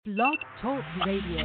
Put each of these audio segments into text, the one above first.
Blog Talk Radio.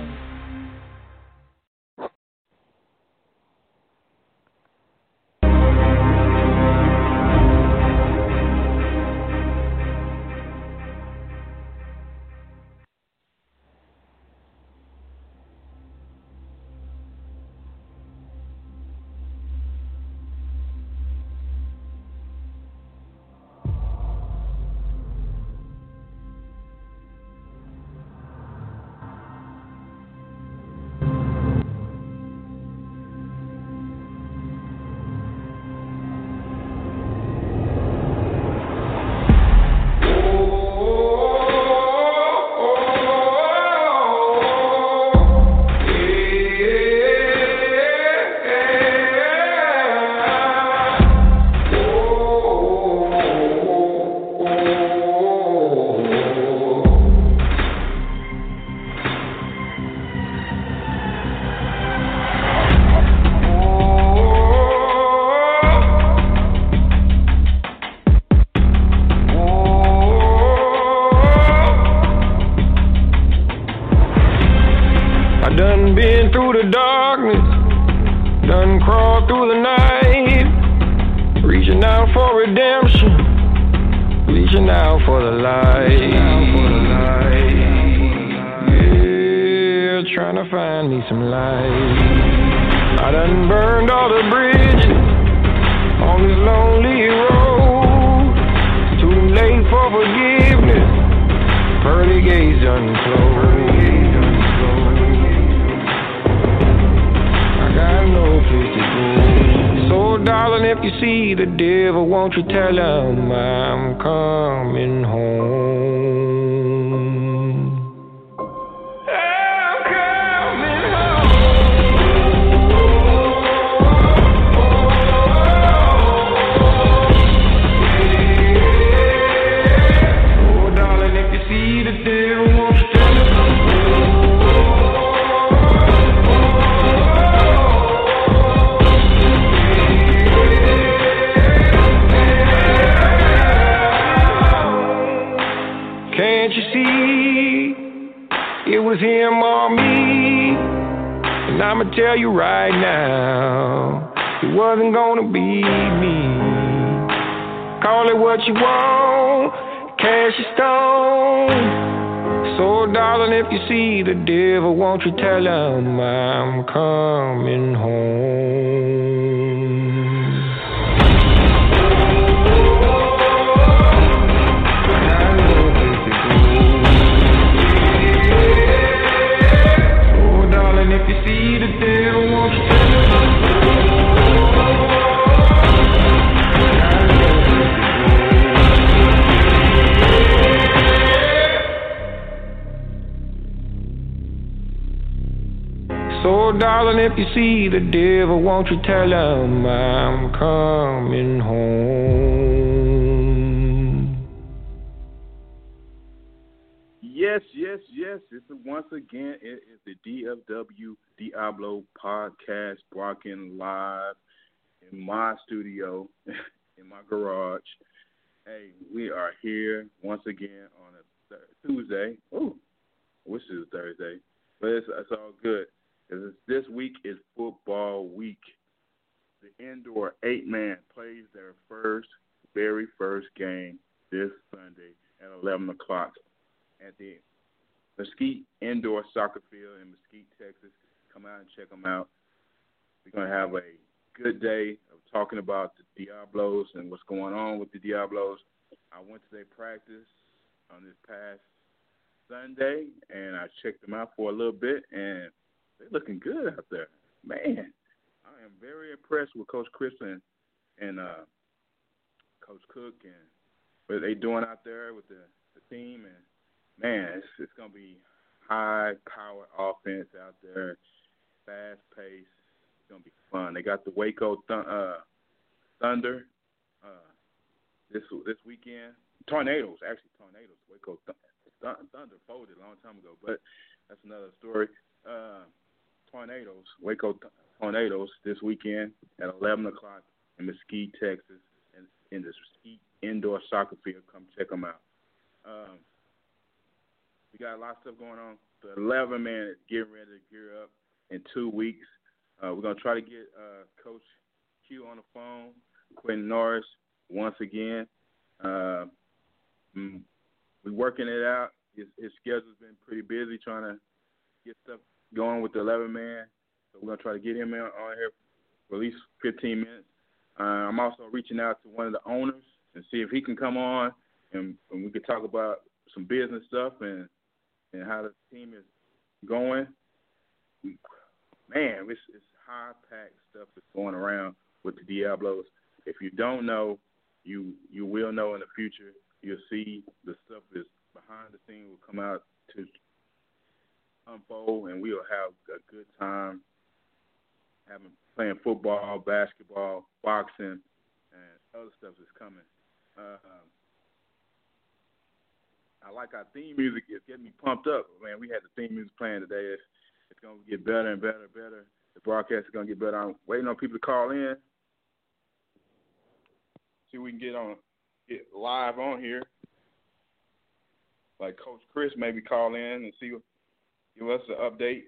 If you see the devil, won't you tell him I'm coming home? Yes. Once again, it is the DFW Diablo podcast, broadcasting live in my studio, in my garage. Hey, we are here once again on a Tuesday. Ooh, I wish it was Thursday, but it's all good. This week is football week. The indoor 8-man plays their very first game this Sunday at 11 o'clock at the Mesquite Indoor Soccer Field in Mesquite, Texas. Come out and check them out. We're going to have a good day of talking about the Diablos and what's going on with the Diablos. I went to their practice on this past Sunday, and I checked them out for a little bit, and they're looking good out there. Man, I am very impressed with Coach Crispin and Coach Cook and what they're doing out there with the team. And, man, it's going to be high-powered offense out there, fast-paced. It's going to be fun. They got the Waco Thunder this weekend. Tornadoes. Waco Thunder folded a long time ago, but that's another story. Waco Tornadoes this weekend at 11 o'clock in Mesquite, Texas, and in the Mesquite Indoor Soccer Field. Come check them out. We got a lot of stuff going on. The 11 man is getting ready to gear up in 2 weeks. We're gonna try to get Coach Q on the phone, Quentin Norris, once again. We're working it out. His schedule's been pretty busy trying to get stuff going with the 11 man. So we're gonna try to get him on here for at least 15 minutes. I'm also reaching out to one of the owners and see if he can come on and we can talk about some business stuff and how the team is going. Man, it's high-packed stuff that's going around with the Diablos. If you don't know, you will know in the future. You'll see the stuff that's behind the scenes will come out to unfold, and we'll have a good time playing football, basketball, boxing, and other stuff that's coming. I like our theme music. It's getting me pumped up. Man, we had the theme music playing today. It's going to get better and better and better. The broadcast is going to get better. I'm waiting on people to call in. See if we can get live on here. Like Coach Chris maybe call in and give us an update.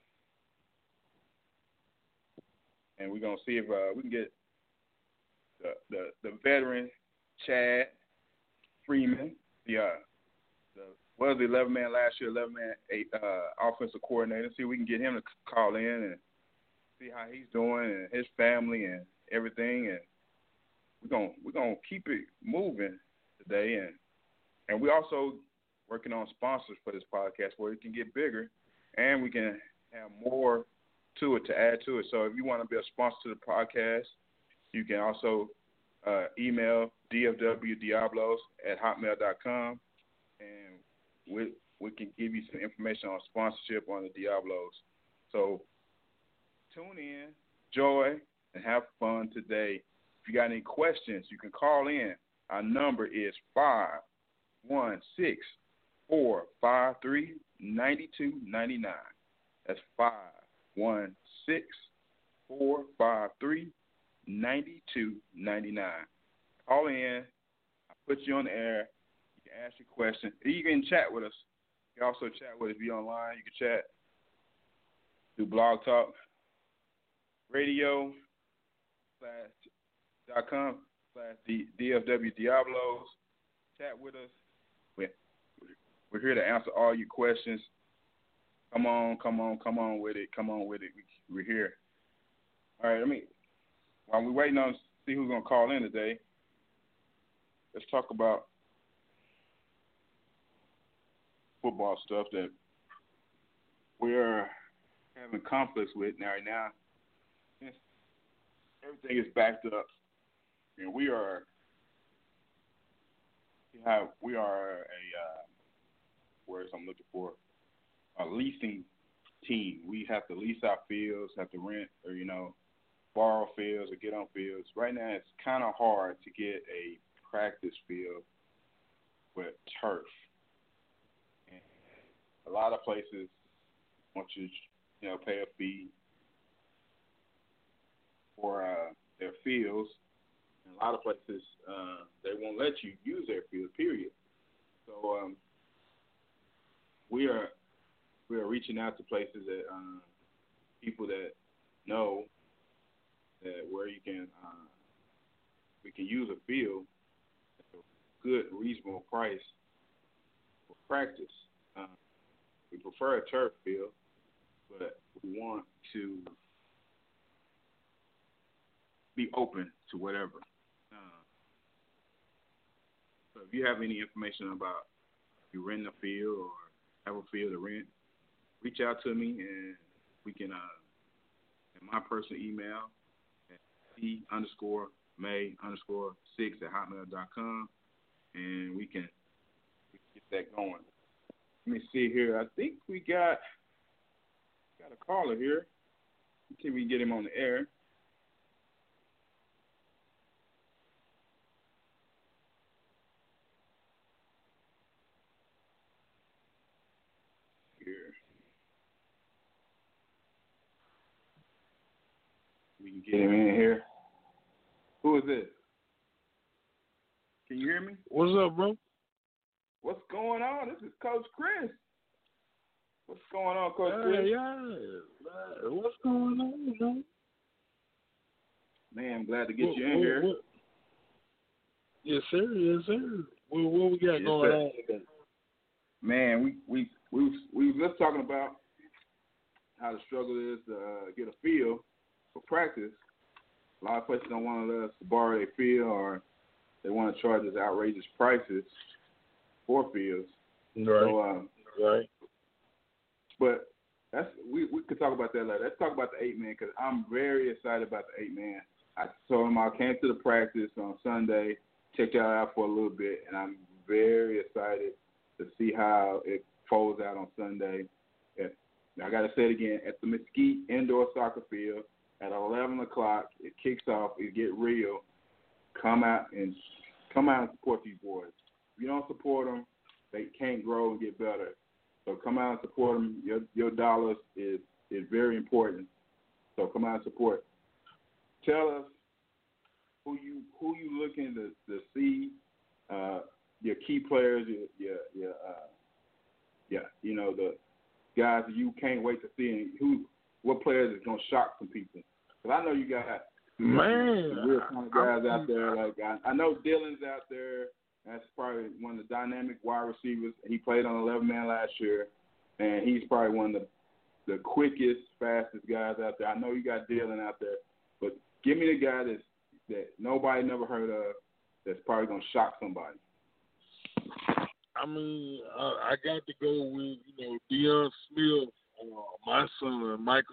And we're going to see if we can get the veteran Chad Freeman, was the 11-man last year, 11-man offensive coordinator. See if we can get him to call in and see how he's doing and his family and everything. And we're gonna keep it moving today. And we also working on sponsors for this podcast where it can get bigger and we can have more to it to add to it. So if you want to be a sponsor to the podcast, you can also email dfwdiablos@hotmail.com, and we can give you some information on sponsorship on the Diablos. So tune in, enjoy, and have fun today. If you got any questions, you can call in. Our number is 516-453-9299. That's 516-453-9299. Call in. I put you on the air. You can ask your question. You can chat with us. You can also chat with us. If you're online, you can chat through Blog Talk Radio.com/DFW Diablos. Chat with us. We're here to answer all your questions. Come on with it. We're here. All right, while we're waiting on to see who's going to call in today, let's talk about football stuff that we're having conflicts with right now. Everything is backed up, and we are a words I'm looking for, a leasing team. We have to lease our fields, have to rent or borrow fields or get on fields. Right now, it's kind of hard to get a practice field with turf. And a lot of places want you to pay a fee for their fields. And a lot of places they won't let you use their field. Period. So we are reaching out to places that people that know that where you can we can use a field at a good, reasonable price for practice. We prefer a turf field, but we want to be open to whatever. So if you have any information about if you rent a field or have a field to rent, reach out to me and we can, in my personal email at c_may_6@hotmail.com, and we can get that going. Let me see here. I think we got a caller here. Let's see if we can get him on the air. We can get him in here. Who is this? Can you hear me? What's up, bro? What's going on? This is Coach Chris. What's going on, Coach Chris? What's going on, man? Man, I'm glad to get you in here. Yes, sir. Yes, sir. What we got going on today? Man, we was just talking about how the struggle is to get a field for practice. A lot of places don't want to let us borrow their field, or they want to charge us outrageous prices for fields. Right. So, right. But we could talk about that later. Let's talk about the 8-man, because I'm very excited about the 8-man. I told him I came to the practice on Sunday, checked it out for a little bit, and I'm very excited to see how it folds out on Sunday. I got to say it again, at the Mesquite Indoor Soccer Field at 11 o'clock. It kicks off. It get real. Come out and support these boys. If you don't support them, they can't grow and get better. So come out and support them. Your dollars is very important. So come out and support. Tell us who you looking to see, your key players, the guys that you can't wait to see, and what players is gonna shock some people. Because I know you got some real kind of guys out there. Like I know Dylan's out there. That's probably one of the dynamic wide receivers. He played on 11-man last year, and he's probably one of the quickest, fastest guys out there. I know you got Dylan out there, but give me the guy that nobody never heard of that's probably going to shock somebody. I mean, I got to go with, Deion Smith, my son, Michael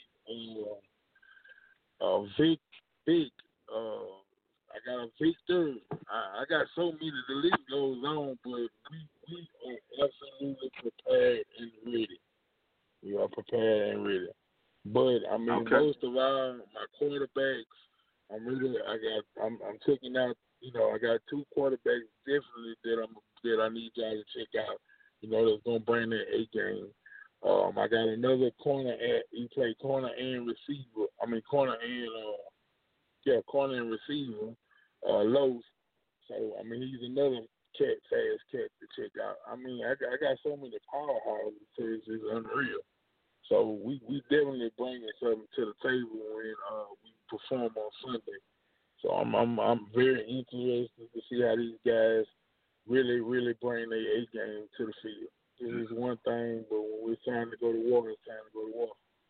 White, Vic, I got a Victor. I got so many. The list goes on, but we are absolutely prepared and ready. We are prepared and ready. But I mean, most of my quarterbacks, I'm checking out. I got 2 quarterbacks definitely that I need y'all to check out. That's gonna bring that A game. I got another corner he play corner and receiver. Corner and receiver. Lowe's. So, I mean, he's another fast cat to check out. I mean, I got so many powerhouses, it's unreal. So, we definitely bringing something to the table when we perform on Sunday. So, I'm very interested to see how these guys really, really bring their A game to the field. This is one thing, but when we're trying to go to war, it's time to go to war.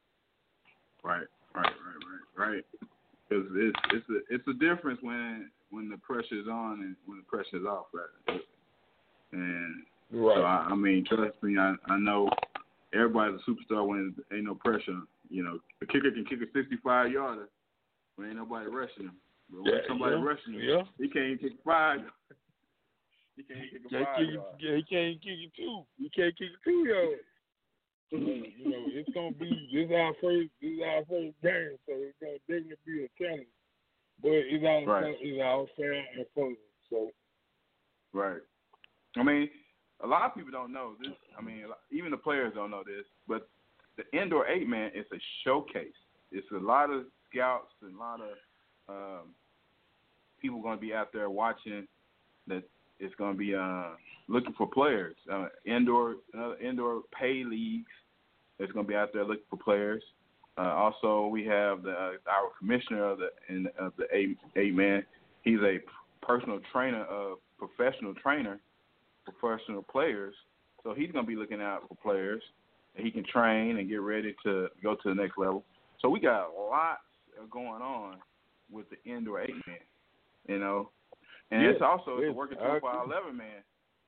Right. It's a difference when the pressure's on and when the pressure's off, right? And so I mean, trust me, I know everybody's a superstar when ain't no pressure. A kicker can kick a 65-yarder when ain't nobody rushing him. But when somebody rushing him, he can't even kick 5. He can't kick a 5-yard. He can't kick it 2. He can't kick it 2 yards. It's gonna be this is our first game, so it's gonna definitely be a challenge. But it's all fair and fun. So right. I mean, a lot of people don't know this. I mean, even the players don't know this. But the indoor 8-man is a showcase. It's a lot of scouts and a lot of people going to be out there watching. That it's going to be looking for players. Indoor pay leagues. It's going to be out there looking for players. Also, we have our commissioner of the 8-man. He's a personal trainer, professional players. So he's going to be looking out for players that he can train and get ready to go to the next level. So we got lots going on with the indoor 8-man, And it's also a working tool for our 11-man.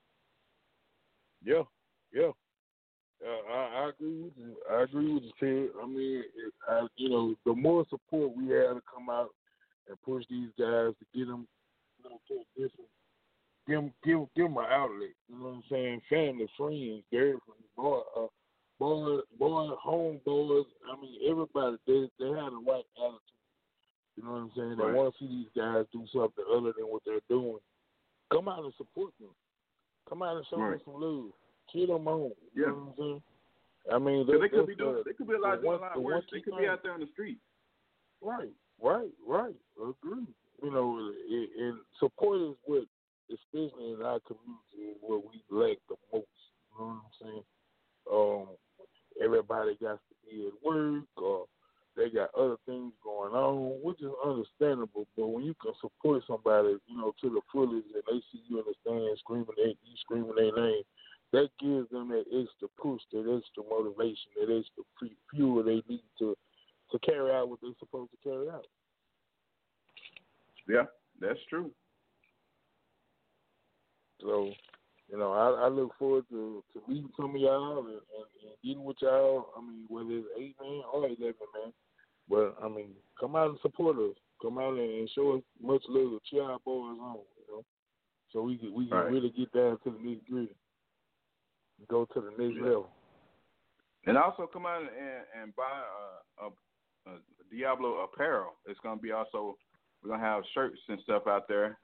Yeah. I agree with you. Ted. I mean, the more support we have to come out and push these guys to get them, to a different, give them an outlet. You know what I'm saying? Family, friends, girlfriends, boys, home boys. I mean, everybody they have the right attitude. You know what I'm saying? They want to see these guys do something other than what they're doing. Come out and support them. Come out and show them some love. Cheer them on. You know what I'm saying? I mean, they could be doing a lot of work. They could be out there on the street. Right. Agree. And support is what, especially in our community, what we lack the most. You know what I'm saying? somebody got to be at work or they got other things going on, which is understandable. But when you can support somebody, to the fullest, and they see you in the stands screaming their name, that gives them that extra push, that extra motivation, that extra fuel they need to carry out what they're supposed to carry out. Yeah, that's true. So, I look forward to meeting some of y'all and getting with y'all. I mean, whether it's 8 man or 11 man. But, I mean, come out and support us. Come out and show us much love to cheer our boys on, so we can really get down to the nitty-gritty and go to the next level. And also come out and buy a Diablo apparel. It's going to be also, we're going to have shirts and stuff out there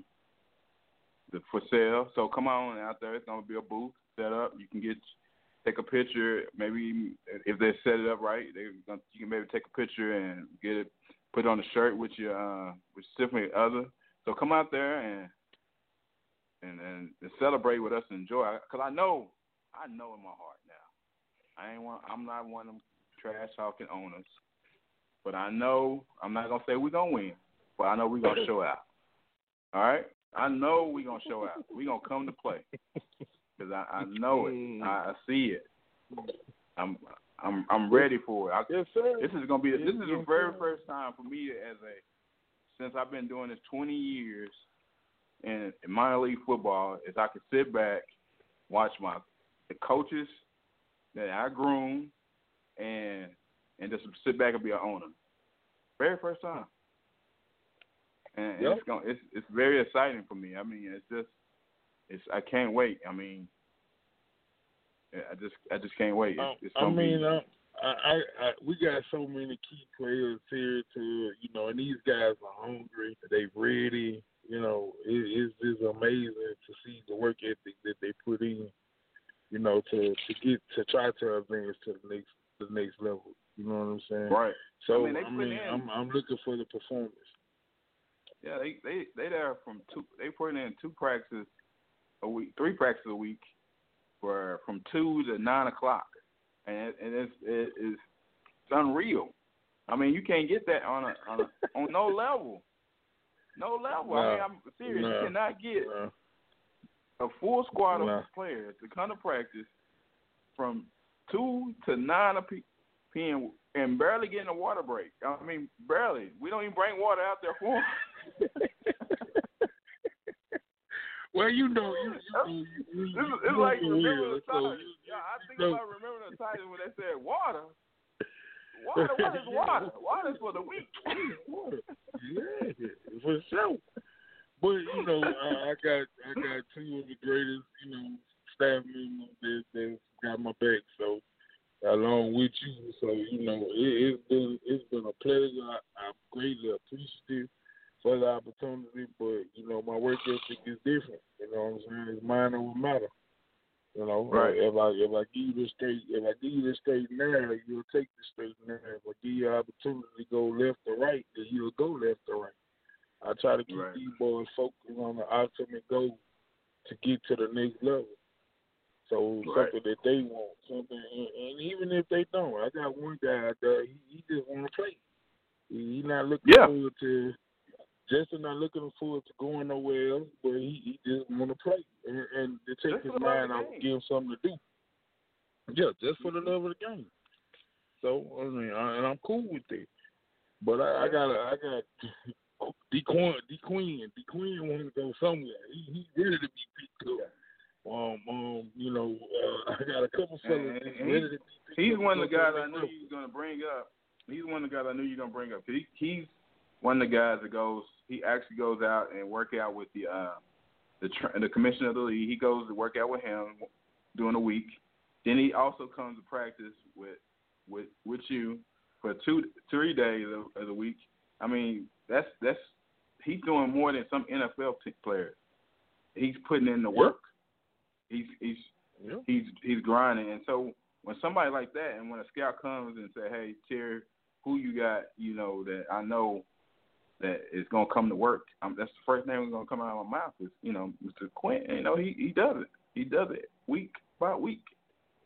for sale. So come on out there. It's going to be a booth set up. You can take a picture. Maybe if they set it up right, you can maybe take a picture and get it, put it on the shirt with your significant other. So come out there and celebrate with us and enjoy. Because I know in my heart now, I'm not one of them trash talking owners. But I know, I'm not gonna say we're gonna win, but I know we're gonna show out. All right, I know we're gonna show out. We're gonna come to play because I know it. I see it. I'm ready for it. Yes, sir. This is gonna be the very first time for me since I've been doing this 20 years in minor league football, is I can sit back, watch the coaches that I groom, and just sit back and be an owner. Very first time. And it's very exciting for me. I mean, I can't wait. I mean, I just can't wait. We got so many key players here and these guys are hungry. They ready. It's just amazing to see the work ethic that they put in. To try to advance to the next level. You know what I'm saying? Right. So I'm looking for the performance. Yeah, they there from they put in 2 practices a week, 3 practices a week from 2 to 9 o'clock, and it's unreal. I mean, you can't get that on no level. No level. No, I mean, I'm serious. no, you cannot get a full squad of players to come to practice from 2 to 9 p.m. and barely getting a water break. I mean, barely. We don't even bring water out there for them. Well, it's like remember the Titans. I think about remembering the Titans when they said water. Water, what is water? Water's for the weak. Yeah, for sure. But I got 2 of the greatest staff members that got my back. So along with you, so it's been a pleasure. I'm greatly appreciative for the opportunity, but my work ethic is different. You know what I'm saying? It's mine over matter. Right. If I give you the straight narrative, you'll take the straight narrative. If I give you an opportunity to go left or right, then you'll go left or right. I try to keep these boys focused on the ultimate goal to get to the next level. So something that they want, and even if they don't, I got one guy out there. He just want to play. He's not looking forward to. Justin not looking forward to going nowhere else, but he just want to play and to take his mind off, give him something to do. Yeah, just for the love of the game. So and I'm cool with that. But I got D Queen. D Queen want to go somewhere. He ready to be picked up. I got a couple fellas ready to be picked up. He's one of the guys I knew you was gonna bring up. He's one of the guys I knew you were gonna bring up. He's one of the guys that he actually goes out and work out with the commissioner of the league. He goes to work out with him during the week. Then he also comes to practice with you for 2-3 days of the week. I mean, that's he's doing more than some NFL players. He's putting in the work. He's grinding. And so when somebody like that, and when a scout comes and say, "Hey, Terry, who you got? That I know that is gonna come to work." That's the first name that's gonna come out of my mouth is Mr. Quinn. He does it. He does it week by week.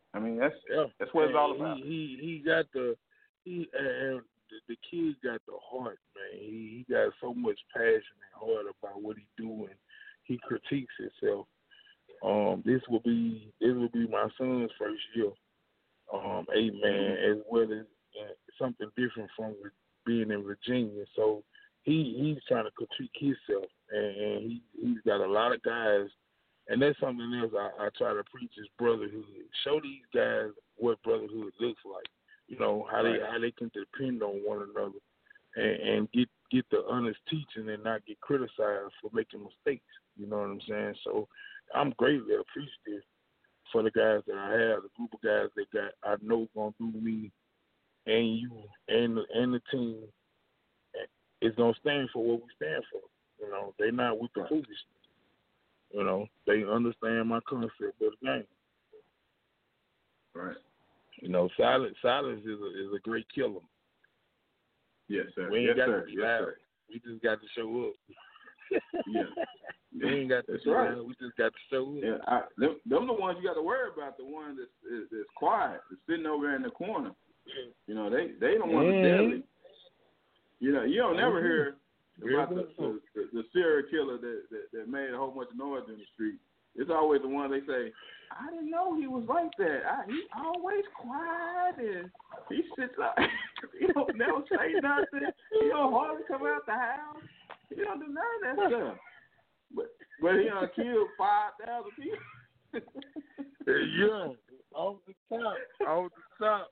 I mean, that's Yeah, what it's all and about. He got and the kid got the heart, man. He got so much passion and heart about what he doing. He critiques himself. This will be my son's first year. A-man, as well as something different from being in Virginia. So he's trying to critique himself, and he's got a lot of guys. And that's something else I try to preach is brotherhood. Show these guys what brotherhood looks like. You know, how they can depend on one another and get the honest teaching and not get criticized for making mistakes. You know what I'm saying? So I'm greatly appreciative for the guys that I have, the group of guys that I know gonna do me and you and the team is gonna stand for what we stand for. You know, they not with the foolishness. You know, they understand my concept of the game. Right. You know, silence is a great killer. Yes, sir. We ain't got to be yes, loud. sir. We just got to show up. Yeah. We ain't got to That's be right. loud. We just got to show up. Yeah, them the ones you got to worry about. The ones that's quiet, that's sitting over there in the corner. You know, they don't want to deadly. You know, you don't never hear about the serial killer that made a whole bunch of noise in the street. It's always the one they say, I didn't know he was like that. He always quiet and he sits up. He don't never say nothing. He don't hardly come out the house. He don't do none of that stuff. But he done killed 5,000 people. Yeah, off the top.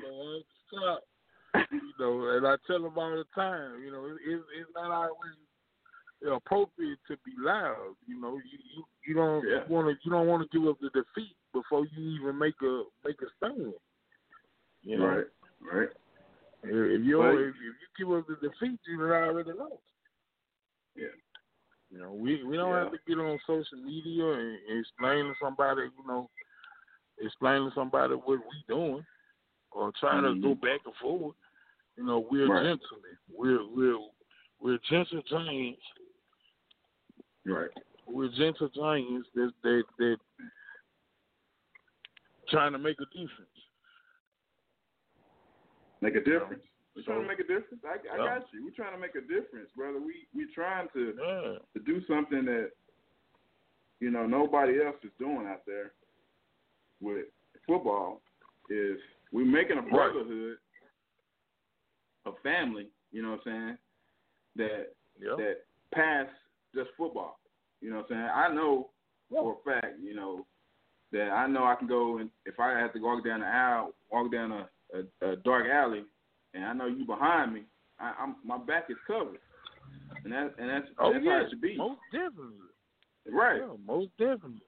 You know, and I tell them all the time, you know, it's not always appropriate to be loud. You know, you don't want to give up the defeat before you even make a stand. You know? Right. If you give up the defeat, you already lost. Yeah. You know, we don't have to get on social media and explain to somebody, what we doing or trying to go back and forth. You know, we're gentlemen. We're gentle giants. Right. We're gentle giants that trying to make a difference. Make a difference. We're trying to make a difference. I got you. We're trying to make a difference, brother. We're trying to do something that, you know, nobody else is doing out there with football. Is we're making a brotherhood, a family, you know what I'm saying, that pass just football. You know what I'm saying? I know for a fact, you know, that I know I can go and if I have to walk down a dark alley, and I know you behind me, my back is covered, and that's how it should be. Most definitely. Right. Yeah, most definitely.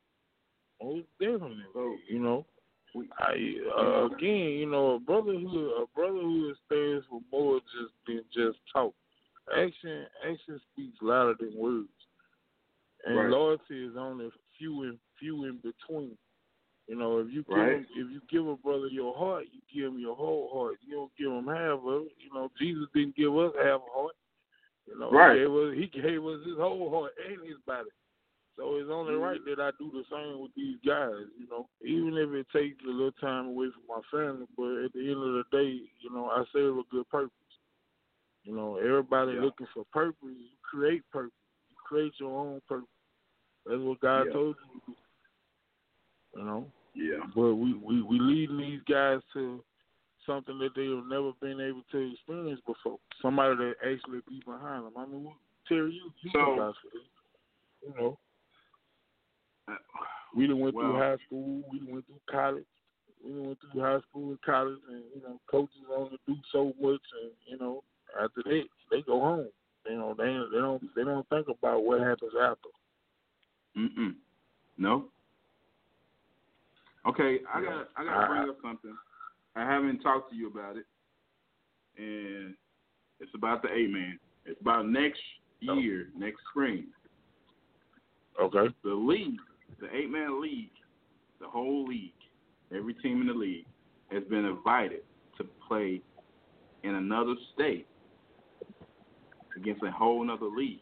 So, you know, again, you know, a brotherhood stands for more than just talk. Action speaks louder than words, and loyalty is only few in between. You know, if you give a brother your heart, you give him your whole heart. You don't give him half of it. You know, Jesus didn't give us half a heart. You know, he gave us his whole heart and his body. So it's only right that I do the same with these guys. You know, even if it takes a little time away from my family, but at the end of the day, you know, I serve a good purpose. You know, everybody looking for purpose. You create purpose. You create your own purpose. That's what God told you to do. You know. Yeah. But we leading these guys to something that they've never been able to experience before. Somebody that actually be behind them. I mean, Terry, you know, you know. We done went through high school. We done went through college. We done went through high school and college, and you know, coaches only do so much, and you know, after that they go home. You know, they don't think about what happens after. No. Okay, I gotta bring up something. I haven't talked to you about it, and it's about the A-Man. It's about next year, next spring. Okay. The league, the 8-man league, the whole league, every team in the league has been invited to play in another state against a whole nother league.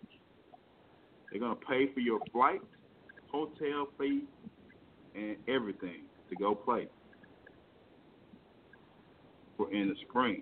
They're going to pay for your flight, hotel fee, and everything. to go play for in the spring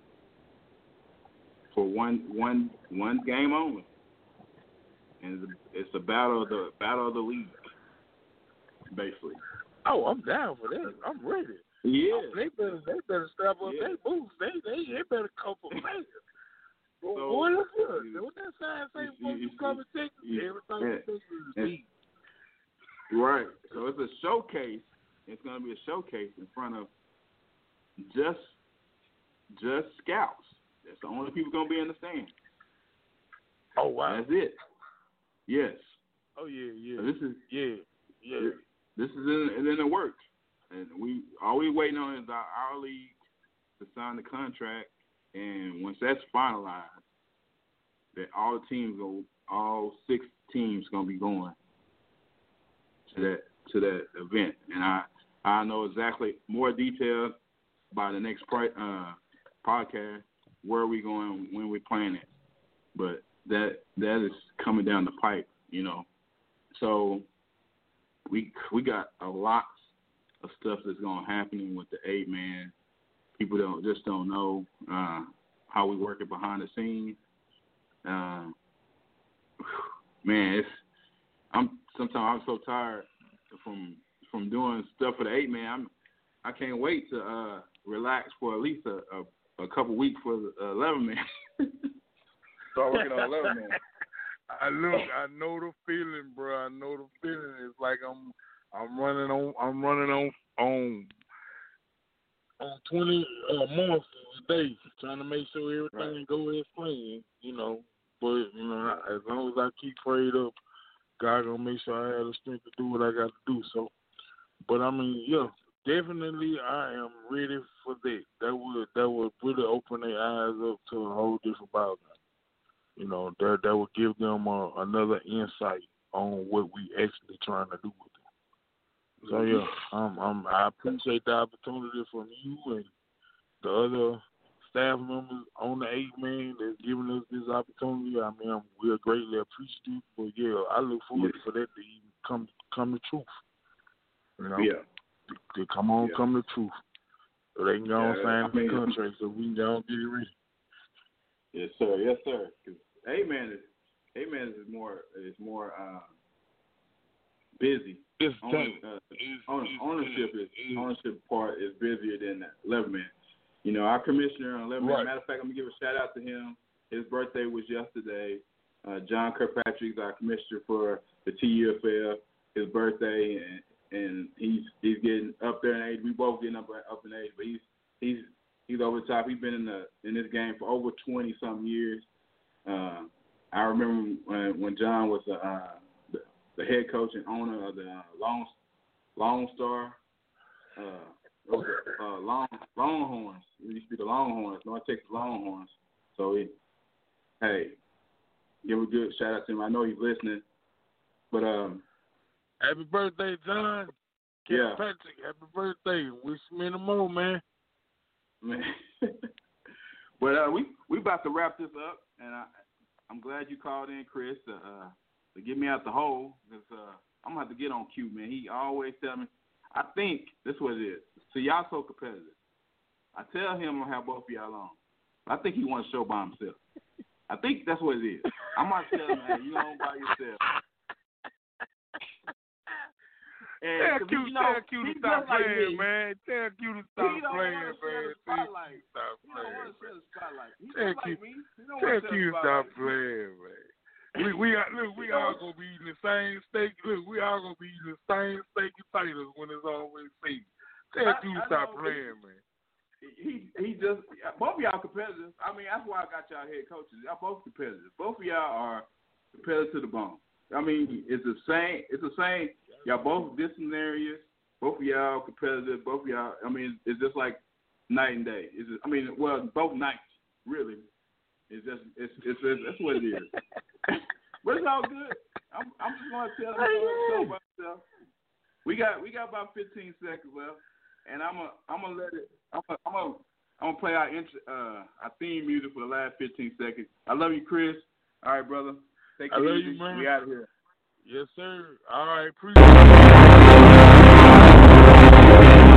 for one game only, and it's a battle of the league, basically. Oh, I'm down for that. I'm ready. Yeah, They better step up their boots. They better come for players. Boy, look good. What that sign say before you come and take everything you think is deep. Right. So it's a showcase. It's going to be a showcase in front of just scouts. That's the only people going to be in the stand. Oh, wow. That's it. Yes. Oh, yeah. So this is This is in the works, and all we waiting on is our league to sign the contract, and once that's finalized, that all 6 teams gonna be going to that event, and I know exactly more details by the next podcast where we going, when we playing it, but that is coming down the pipe, so. We got a lot of stuff that's going to happen with the 8-man. People don't know how we work it behind the scenes. Man, sometimes I'm so tired from doing stuff for the 8-man. I can't wait to relax for at least a couple weeks for the 11-man. Start working on 11-man. I know the feeling, bro. I know the feeling. It's like I'm running on 20 months a day, trying to make sure everything go as planned, But as long as I keep prayed up, God gonna make sure I have the strength to do what I got to do. So, but definitely I am ready for that. That would really open their eyes up to a whole different ballgame. That will give them another insight on what we actually trying to do with them. So I appreciate the opportunity from you and the other staff members on the 8-man that's giving us this opportunity. I mean, we're greatly appreciative. But I look forward for that to even come to truth. To come to truth. So they can go and sign the contract so we can go and get it ready. Yes, sir. Because 8-man is more busy. It's ownership part is busier than the 11-man. Our commissioner on 11-man. Right. Matter of fact, I'm gonna give a shout out to him. His birthday was yesterday. John Kirkpatrick is our commissioner for the TUFL. His birthday, and he's getting up there in age. We both getting up in age, but he's over the top. He's been in this game for over 20-something years. I remember when John was the head coach and owner of the Lone Star, Longhorns. It used to be the Longhorns, North Texas Longhorns. So, give a good shout out to him. I know he's listening. But happy birthday, John. Patrick, happy birthday. Wish me no more, man. But we about to wrap this up, and I'm glad you called in, Chris, to get me out the hole, because I'm going to have to get on cue, man. He always tell me, I think this is what it is. So y'all so competitive. I tell him I'm going to have both of y'all on. I think he wants to show by himself. I think that's what it is. I'm going to tell him, hey, you on by yourself. Tell Q to stop playing, man. Tell Q to stop playing, man. Tell Q to stop playing, man. We all gonna be eating the same steak. Look, we all gonna be eating the same steak and potatoes when it's always season. Tell Q to stop playing, man. He just, both of y'all competitive. I mean, that's why I got y'all head coaches. Y'all both competitive. Both of y'all are competitive to the bone. I mean, it's the same. Y'all both disciplinarians. Both of y'all competitive. Both of y'all. I mean, it's just like night and day. Both nights, really. It's that's what it is. But it's all good. I'm just gonna tell myself. We got about 15 seconds left, and I'm gonna let it. I'm gonna play our theme music for the last 15 seconds. I love you, Chris. All right, brother. Take it easy. You, man. We out of here. Yes, sir. All right, appreciate it.